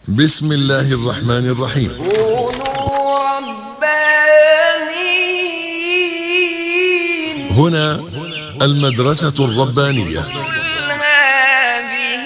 بسم الله الرحمن الرحيم. كونوا ربانيين. هنا المدرسة الربانية. قل هذه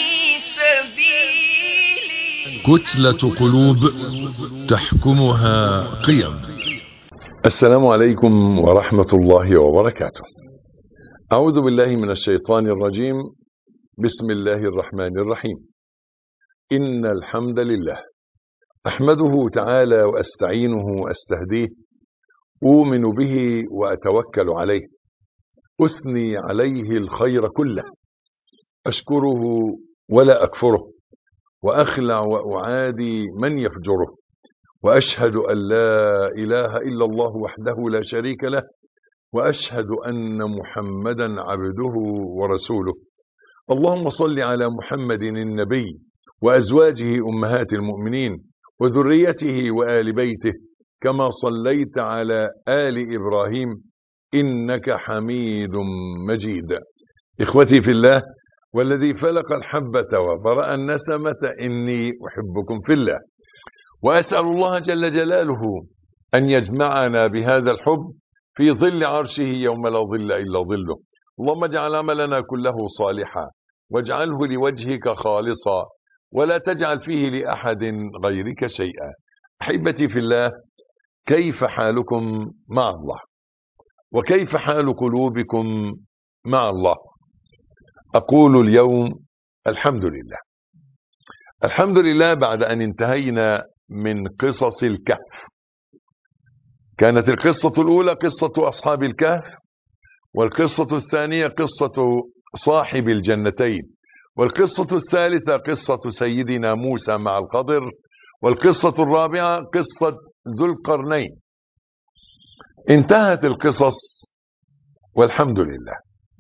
سبيلي. كتلة قلوب تحكمها قيم. السلام عليكم ورحمة الله وبركاته. أعوذ بالله من الشيطان الرجيم. بسم الله الرحمن الرحيم. إن الحمد لله أحمده تعالى وأستعينه وأستهديه، أؤمن به وأتوكل عليه، أثني عليه الخير كله، أشكره ولا أكفره، وأخلع وأعادي من يفجره، وأشهد أن لا إله إلا الله وحده لا شريك له، وأشهد أن محمدا عبده ورسوله. اللهم صل على محمد النبي وأزواجه أمهات المؤمنين وذريته وآل بيته كما صليت على آل إبراهيم إنك حميد مجيد. إخوتي في الله، والذي فلق الحبة وبرأ النسمة إني أحبكم في الله، وأسأل الله جل جلاله أن يجمعنا بهذا الحب في ظل عرشه يوم لا ظل إلا ظله. اللهم اجعل عملنا كله صالحا، واجعله لوجهك خالصا، ولا تجعل فيه لأحد غيرك شيئا. أحبتي في الله، كيف حالكم مع الله؟ وكيف حال قلوبكم مع الله؟ أقول اليوم الحمد لله. الحمد لله بعد أن انتهينا من قصص الكهف. كانت القصة الأولى قصة أصحاب الكهف، والقصة الثانية قصة صاحب الجنتين، والقصة الثالثة قصة سيدنا موسى مع الخضر، والقصة الرابعة قصة ذو القرنين. انتهت القصص والحمد لله.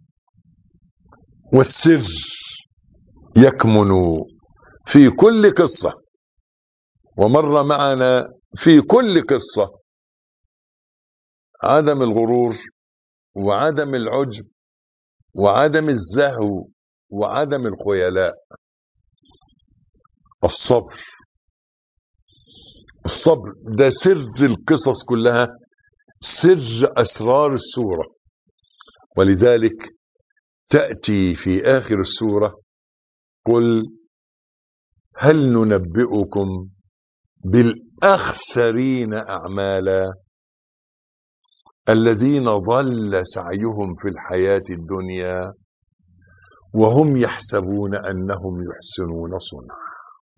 والسر يكمن في كل قصة، ومر معنا في كل قصة عدم الغرور وعدم العجب وعدم الزهو وعدم الخيلاء. الصبر ده سر القصص كلها، سر أسرار السورة. ولذلك تأتي في آخر السورة: قل هل ننبئكم بالأخسرين أعمالا الذين ضل سعيهم في الحياة الدنيا وهم يحسبون أنهم يحسنون صنعا.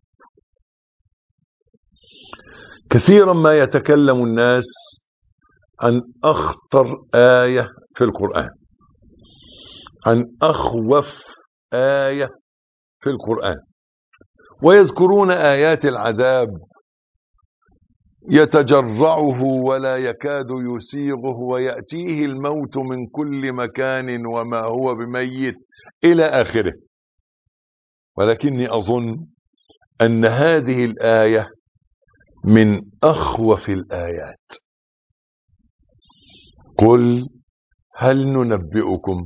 كثيرا ما يتكلم الناس عن أخطر آية في القرآن، عن أخوف آية في القرآن، ويذكرون آيات العذاب يتجرعه ولا يكاد يسيغه، ويأتيه الموت من كل مكان وما هو بميت إلى آخره. ولكني أظن أن هذه الآية من أخوف الآيات. قل هل ننبئكم.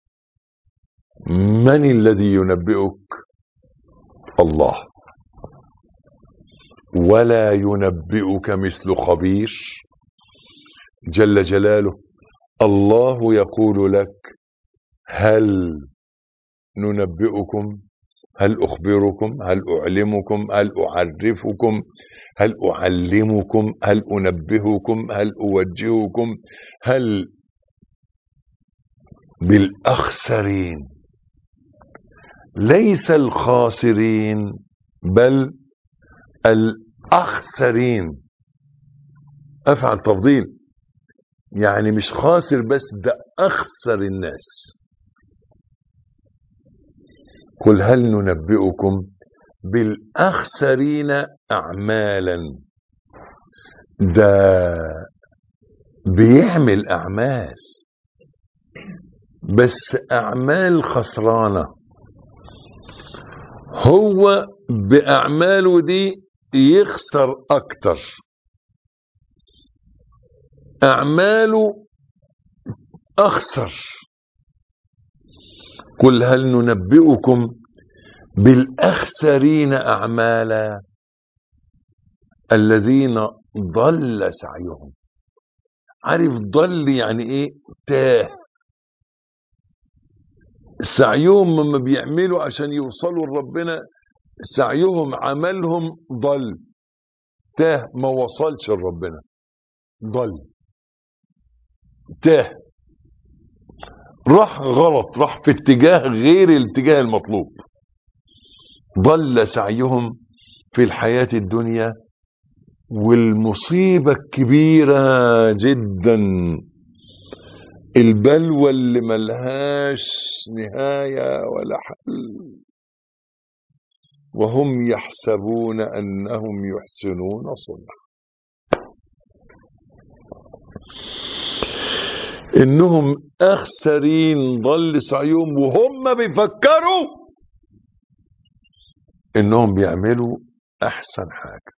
من الذي ينبئك؟ الله. ولا ينبئك مثل خبير جل جلاله. الله يقول لك: هل ننبئكم، هل أخبركم، هل أعلمكم، هل أعرفكم، هل أعلمكم، هل أنبهكم، هل أوجهكم، هل بالأخسرين، ليس الخاسرين بل الأخسرين. أفعل تفضيل، يعني مش خاسر بس، ده أخسر الناس. قل هل ننبئكم بالأخسرين أعمالا. ده بيعمل أعمال بس أعمال خسرانة. هو بأعماله دي يخسر أكتر، أعماله أخسر. قل هل ننبئكم بالأخسرين أعمالا الذين ضل سعيهم. عارف ضل يعني ايه؟ تاه. سعيهم لما بيعملوا عشان يوصلوا لربنا، سعيهم عملهم ضل، تاه، ما وصلش لربنا، ضل، تاه، راح غلط، راح في اتجاه غير الاتجاه المطلوب. ضل سعيهم في الحياة الدنيا. والمصيبة الكبيرة جدا، البلوى اللي ملهاش نهاية ولا حل، وهم يحسبون أنهم يحسنون صنعا. إنهم أخسرين، ضل سعيهم وهم بيفكروا إنهم بيعملوا أحسن حاجة.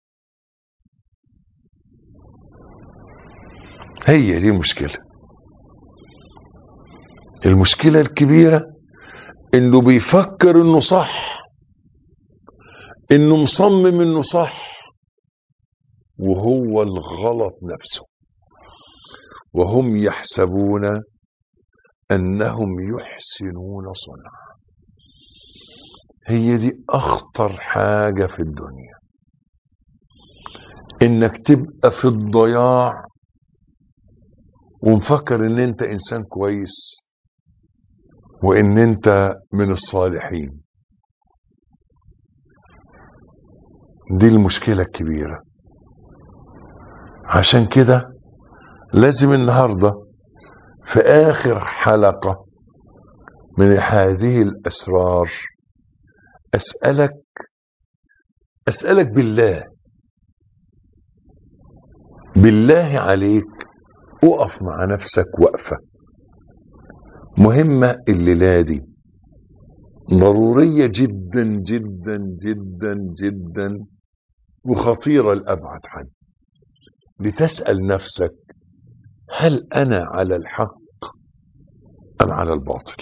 هي دي المشكلة. المشكلة الكبيرة إنه بيفكر إنه صح، إنه مصمم إنه صح، وهو الغلط نفسه. وهم يحسبون أنهم يحسنون صنعا. هي دي أخطر حاجة في الدنيا، إنك تبقى في الضياع ومفكر إن أنت إنسان كويس وإن أنت من الصالحين. دي المشكلة الكبيرة. عشان كده لازم النهاردة في آخر حلقة من هذه الأسرار أسألك بالله عليك، اقف مع نفسك وقفة مهمة الليلة دي، ضرورية جدا جدا جدا جدا وخطيرة لأبعد حد، لتسأل نفسك: هل أنا على الحق أم على الباطل؟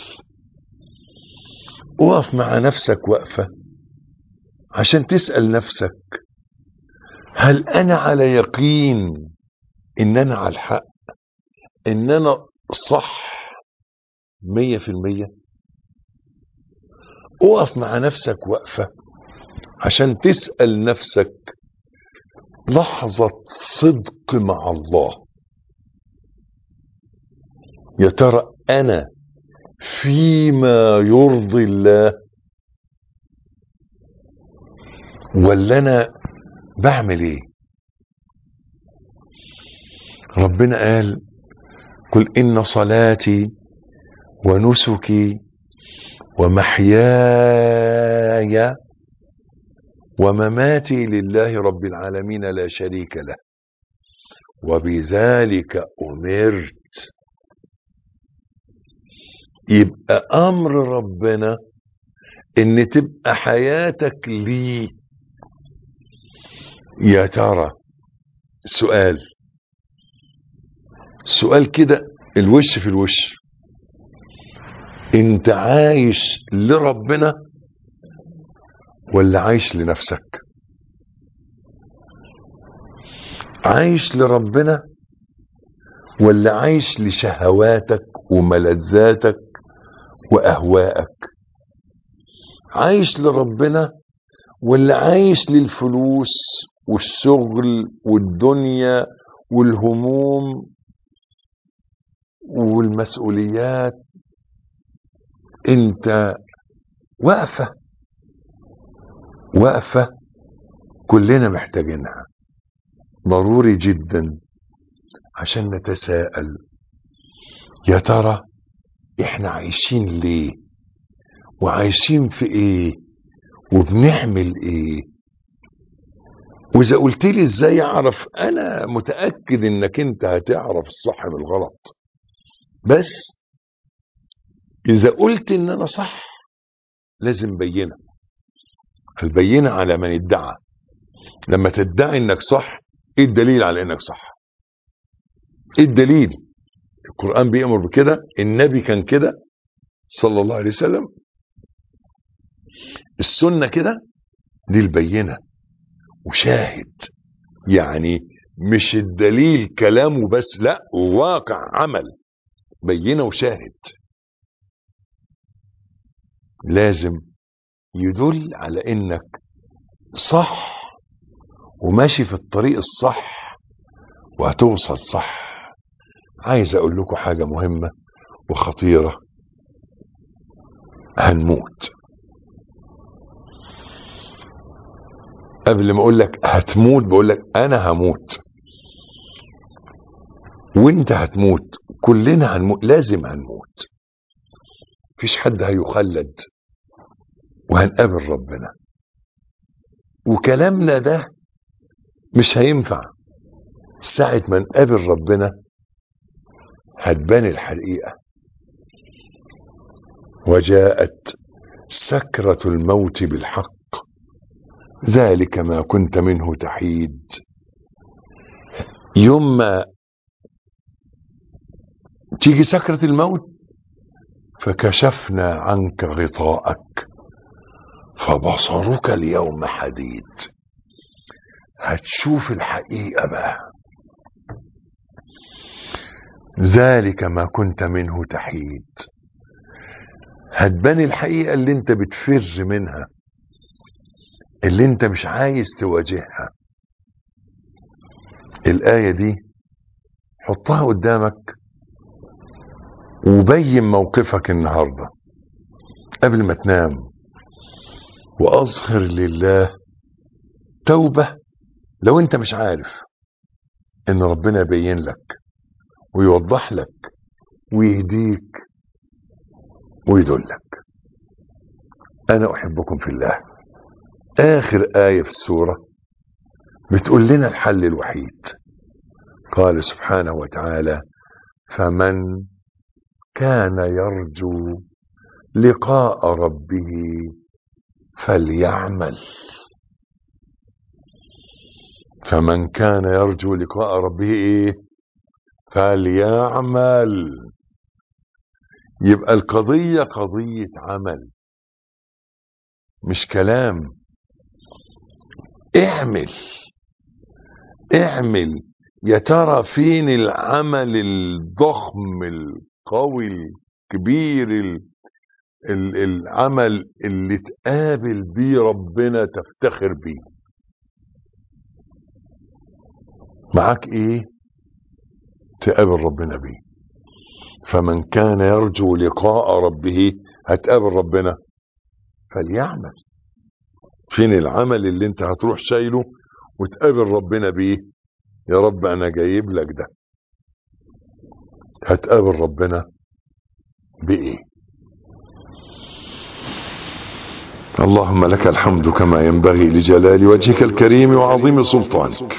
اقف مع نفسك وقفة عشان تسأل نفسك: هل أنا على يقين إن أنا على الحق، إن أنا صح 100%؟ اقف مع نفسك وقفة عشان تسأل نفسك لحظة صدق مع الله: يا ترى أنا فيما يرضي الله ولا أنا بعمل إيه؟ ربنا قال: قل إن صلاتي ونسكي ومحياي ومماتي لله رب العالمين لا شريك له وبذلك أمرت. يبقى أمر ربنا إن تبقى حياتك ليه. يا ترى سؤال كده، الوش في الوش: انت عايش لربنا ولا عايش لنفسك؟ عايش لربنا ولا عايش لشهواتك وملذاتك وأهوائك؟ عايش لربنا ولا عايش للفلوس والشغل والدنيا والهموم والمسؤوليات؟ انت وقفة كلنا محتاجينها، ضروري جدا، عشان نتساءل: يا ترى احنا عايشين ليه، وعايشين في ايه، وبنعمل ايه؟ واذا قلت لي ازاي اعرف، انا متأكد انك انت هتعرف الصح من الغلط، بس اذا قلت ان انا صح لازم بينة. البينة على من ادعى. لما تدعي انك صح، ايه الدليل على انك صح؟ ايه الدليل؟ القرآن بيأمر بكده، النبي كان كده صلى الله عليه وسلم. السنة كده دي البينة وشاهد، يعني مش الدليل كلامه بس، لا، واقع عمل، بينة وشاهد. لازم يدل على انك صح وماشي في الطريق الصح وهتوصل صح. عايز اقول لكم حاجة مهمة وخطيرة، هنموت. قبل ما اقول لك هتموت بقول لك انا هموت وانت هتموت، كلنا هنموت، لازم هنموت، مفيش حد هيخلد، وهنقابل ربنا. وكلامنا ده مش هينفع، ساعة ما نقابل ربنا هتبان الحقيقة. وجاءت سكرة الموت بالحق ذلك ما كنت منه تحيد. يوم ما تيجي سكرة الموت فكشفنا عنك غطاءك فبصرك اليوم حديد. هتشوف الحقيقة بقى، ذلك ما كنت منه تحيد. هتبان الحقيقة اللي انت بتفر منها، اللي انت مش عايز تواجهها. الآية دي حطها قدامك وبين موقفك النهاردة قبل ما تنام، وأظهر لله توبة. لو انت مش عارف ان ربنا يبين لك ويوضح لك ويهديك ويدلك. انا احبكم في الله. اخر آية في السورة بتقول لنا الحل الوحيد. قال سبحانه وتعالى: فمن كان يرجو لقاء ربه فليعمل. فمن كان يرجو لقاء ربه ايه؟ فليعمل. يبقى القضية قضية عمل مش كلام. اعمل اعمل. يا ترى فين العمل الضخم القوي الكبير، العمل اللي تقابل بيه ربنا تفتخر بيه؟ معاك ايه تقابل ربنا بيه؟ فمن كان يرجو لقاء ربه، هتقابل ربنا، فليعمل. فين العمل اللي انت هتروح شايله وتقابل ربنا بيه؟ يا رب انا جايب لك ده. هتقابل ربنا بايه؟ اللهم لك الحمد كما ينبغي لجلال وجهك الكريم وعظيم سلطانك.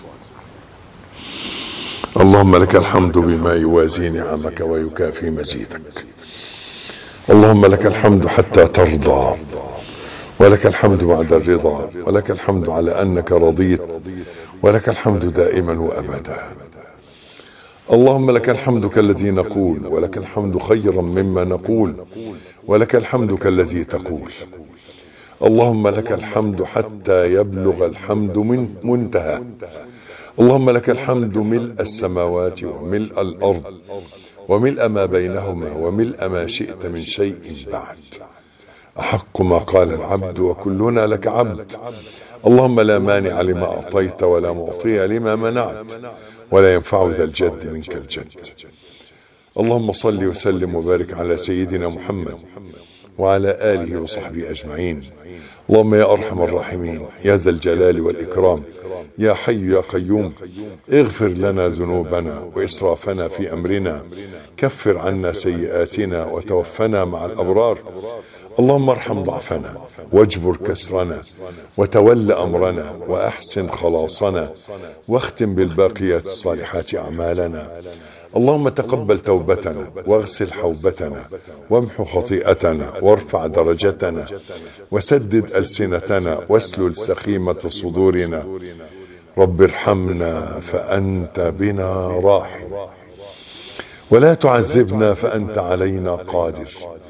اللهم لك الحمد بما يوازي نعمك ويكافي مزيدك. اللهم لك الحمد حتى ترضى، ولك الحمد بعد الرضا، ولك الحمد على أنك رضيت، ولك الحمد دائما وأبدا. اللهم لك الحمد كالذي نقول، ولك الحمد خيرا مما نقول، ولك الحمد كالذي تقول. اللهم لك الحمد حتى يبلغ الحمد من منتهى. اللهم لك الحمد ملء السماوات وملء الأرض وملء ما بينهما وملء ما شئت من شيء بعد. أحق ما قال العبد وكلنا لك عبد. اللهم لا مانع لما أعطيت ولا معطي لما منعت ولا ينفع ذا الجد منك الجد. اللهم صل وسلم وبارك على سيدنا محمد وعلى آله وصحبه أجمعين. اللهم يا أرحم الراحمين يا ذا الجلال والإكرام يا حي يا قيوم، اغفر لنا ذنوبنا وإسرافنا في أمرنا، كفر عنا سيئاتنا وتوفنا مع الأبرار. اللهم ارحم ضعفنا واجبر كسرنا وتول أمرنا وأحسن خلاصنا واختم بالباقيات الصالحات أعمالنا. اللهم تقبل توبتنا واغسل حوبتنا وامحو خطيئتنا وارفع درجتنا وسدد ألسنتنا واسلل سخيمة صدورنا. رب ارحمنا فأنت بنا راحم، ولا تعذبنا فأنت علينا قادر،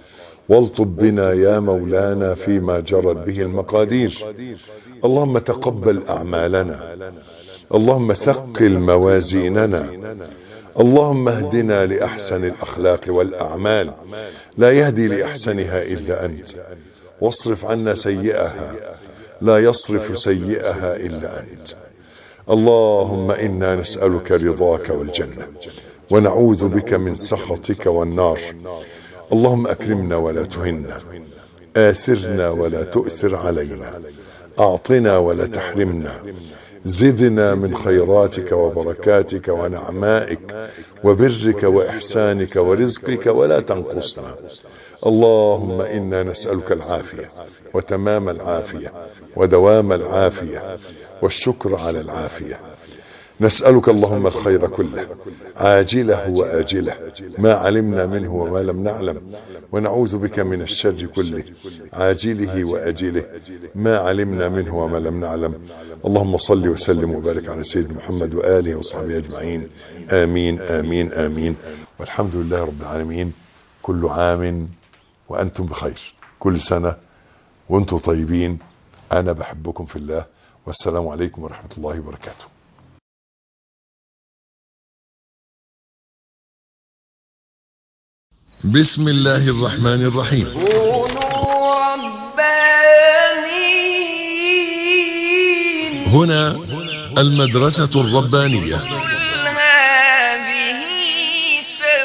والطب بنا يا مولانا فيما جرت به المقادير. اللهم تقبل أعمالنا، اللهم ثقل موازيننا، اللهم اهدنا لأحسن الأخلاق والأعمال، لا يهدي لأحسنها إلا أنت، واصرف عنا سيئها، لا يصرف سيئها إلا أنت. اللهم إنا نسألك رضاك والجنة، ونعوذ بك من سخطك والنار. اللهم أكرمنا ولا تهنا، آثرنا ولا تؤثر علينا، أعطنا ولا تحرمنا، زدنا من خيراتك وبركاتك ونعمائك وبرك وإحسانك ورزقك ولا تنقصنا. اللهم إنا نسألك العافية وتمام العافية ودوام العافية والشكر على العافية. نسألك اللهم الخير كله عاجله وآجله ما علمنا منه وما لم نعلم، ونعوذ بك من الشر كله عاجله وآجله ما علمنا منه وما لم نعلم. اللهم صل وسلم وبارك على سيدنا محمد وآله وصحبه أجمعين. آمين آمين آمين، والحمد لله رب العالمين. كل عام وأنتم بخير، كل سنة وأنتم طيبين. أنا بحبكم في الله، والسلام عليكم ورحمة الله وبركاته. بسم الله الرحمن الرحيم. كونوا ربانيين. هنا المدرسة الربانية. قل هذه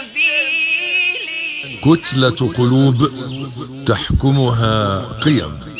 سبيلي. كتلة قلوب تحكمها قيم.